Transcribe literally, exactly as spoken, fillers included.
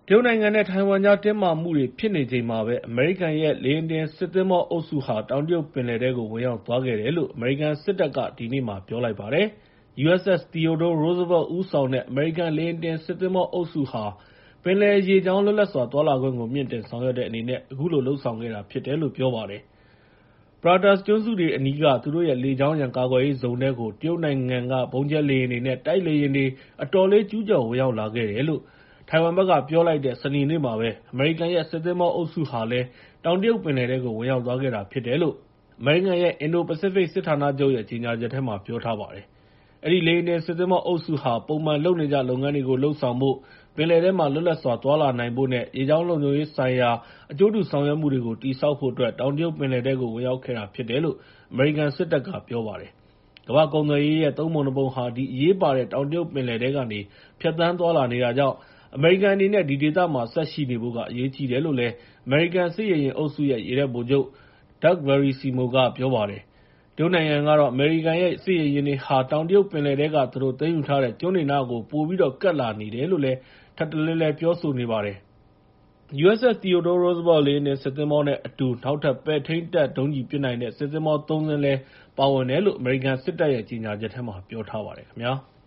တရုတ်နိုင်ငံနဲ့ ထိုင်ဝမ်ကြား တင်းမာမှုတွေဖြစ်နေချိန်မှာပဲ အမေရိကန်ရဲ့ လေယာဉ်တင်စစ်သင်္ဘောအုပ်စုဟာ တောင်တရုတ်ပင်လယ်ထဲကို ဝင်ရောက်သွားခဲ့တယ်လို့ အမေရိကန်စစ်တပ်က ဒီနေ့မှာ ပြောလိုက်ပါတယ်။ ယူအက်စ်အက်စ် Theodore Roosevelt ဦးဆောင်တဲ့ အမေရိကန်လေယာဉ်တင်စစ်သင်္ဘောအုပ်စုဟာ ပင်လယ်ရေကြောင်း လွတ်လပ်စွာသွားလာခွင့်ကို မြှင့်တင်ဆောင်ရွက်တဲ့အနေနဲ့ အခုလိုလုပ်ဆောင်ခဲ့တာဖြစ်တယ်လို့ ပြောပါတယ်။ Pratas ကျွန်းစုတွေအနီးက သူတို့ရဲ့ လေကြောင်းရန်ကာကွယ်ရေးဇုန်ထဲကို တရုတ်နိုင်ငံက ဗုံးကြဲလေယာဉ်တွေနဲ့ တိုက်လေယာဉ်တွေ အတော်လေး ကျူးကျော်ဝင်ရောက်လာခဲ့တယ်လို့ ထိုင်ဝမ်ဘက်က ပြောလိုက်တဲ့ စနေနေ့မှာပဲ အမေရိကန်ရဲ့ စစ်သင်္ဘောအုပ်စုဟာလည်း တောင်တရုတ်ပင်လယ်ထဲကို ဝင်ရောက်သွားခဲ့တာဖြစ်တယ်လို့ အမေရိကန်ရဲ့ အင်ဒို-ပစိဖိတ်စစ်ဌာနချုပ်ရဲ့ ကြေညာချက်ထဲမှာ ပြောထားပါတယ်။ အဲဒီလေယာဉ်တင်စစ်သင်္ဘောအုပ်စုဟာ ပုံမှန်လုပ်နေကျလုပ်ငန်းတွေကို လုပ်ဆောင်ဖို့၊ ပင်လယ်ထဲမှာ လွတ်လပ်စွာသွားလာနိုင်ဖို့နဲ့ ရေကြောင်းလုံခြုံရေးဆိုင်ရာ အကျိုးတူဆောင်ရွက်မှုတွေကို တည်ဆောက်ဖို့အတွက် တောင်တရုတ်ပင်လယ်ထဲကို ဝင်ရောက်ခဲ့တာဖြစ်တယ်လို့ အမေရိကန်စစ်တပ်က ပြောပါတယ်။ ကမ္ဘာ့ကုန်သွယ်ရေးရဲ့ သုံးပုံ ၂ ပုံဟာ ဒီအရေးပါတဲ့ တောင်တရုတ်ပင်လယ်ထဲကနေ ဖြတ်သန်းသွားလာနေတာကြောင့် အမေရိကန်အနေနဲ့ ဒီဒေသမှာ ဆက်ရှိနေဖို့က အရေးကြီးတယ်လို့လည်း အမေရိကန်စစ်ရေယာဉ်အုပ်စုရဲ့ ရေတပ်ဗိုလ်ချုပ် Doug Verricimo က ပြောပါတယ်။ တရုတ်နိုင်ငံကတော့ အမေရိကန်ရဲ့ စစ်ရေယာဉ်တွေဟာ တောင်တရုတ်ပင်လယ်ထဲက သူတို့သိမ်းယူထားတဲ့ ကျွန်းတွေနားကို ပိုပြီးတော့ ကပ်လာနေတယ်လို့ ထပ်တလဲလဲ ပြောဆိုနေပါတယ်။ ယူအက်စ်အက်စ် Theodore Roosevelt လေယာဉ်တင်စစ်သင်္ဘောနဲ့အတူ နောက်ထပ် ပဲ့ထိန်းတပ်ဒုံးကျည်ပစ်နိုင်တဲ့ စစ်သင်္ဘော သုံး စင်းလည်း ပါဝင်တယ်လို့ အမေရိကန်စစ်တပ်ရဲ့ ကြေညာချက်ထဲမှာ ပြောထားပါတယ်ခင်ဗျာ။